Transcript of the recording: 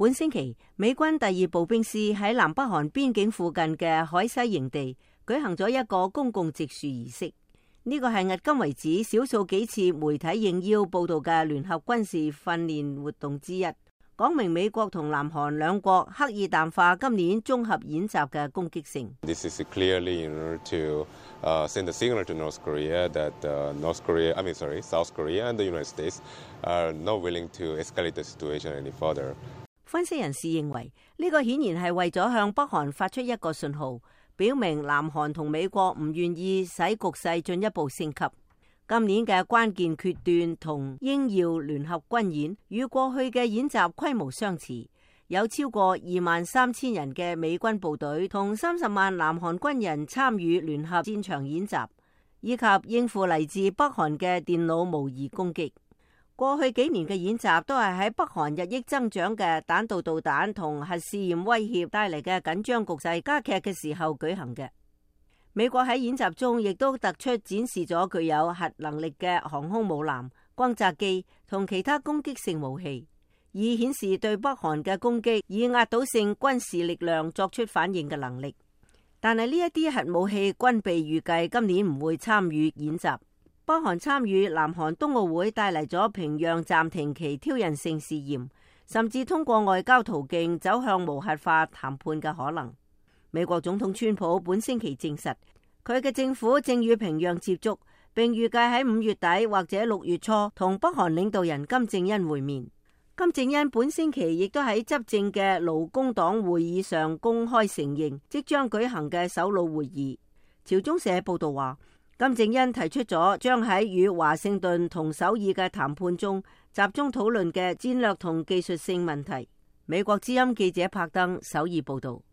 本星期，美軍第2步兵師喺南北韓邊境附近嘅海西營地舉行咗一個公共植樹儀式。呢個係迄今為止少數幾次媒體應邀報道嘅聯合軍事訓練活動之一，講明美國同南韓兩國刻意淡化今年綜合演習嘅攻擊性。 This is clearly in order to send a signal to North Korea that South Korea and the United States are not willing to escalate the situation any further. 分析人士認為，呢個顯然係為咗向北韓發出一個信號，表明南韓同美國唔願意使局勢進一步升級。今年嘅關鍵決斷同英耀聯合軍演與過去嘅演習規模相似，有超過23,000人嘅美軍部隊同30萬南韓軍人參與聯合戰場演習，以及應付嚟自北韓嘅電腦模擬攻擊。過去幾年嘅演習都係喺北韓日益增長嘅彈道導彈同核試驗威脅帶嚟嘅緊張局勢加劇嘅時候舉行嘅。美國喺演習中亦都突出展示咗具有核能力嘅航空母艦、轟炸機同其他攻擊性武器，以顯示對北韓嘅攻擊以壓倒性軍事力量作出反應嘅能力。但係呢一啲核武器軍備預計今年唔會參與演習。北韓參與南韓冬奧會帶嚟咗平壤暫停其挑釁性試驗，甚至通過外交途徑走向無核化談判嘅可能。美國總統川普本星期證實，佢嘅政府正與平壤接觸，並預計喺5月底或者6月初同北韓領導人金正恩會面。金正恩本星期亦都喺執政嘅勞工黨會議上公開承認即將舉行嘅首腦會議。朝中社報道話，金正恩提出咗將喺與華盛頓同首爾嘅談判中集中討論嘅戰略同技術性問題。美國之音記者柏登首爾報道。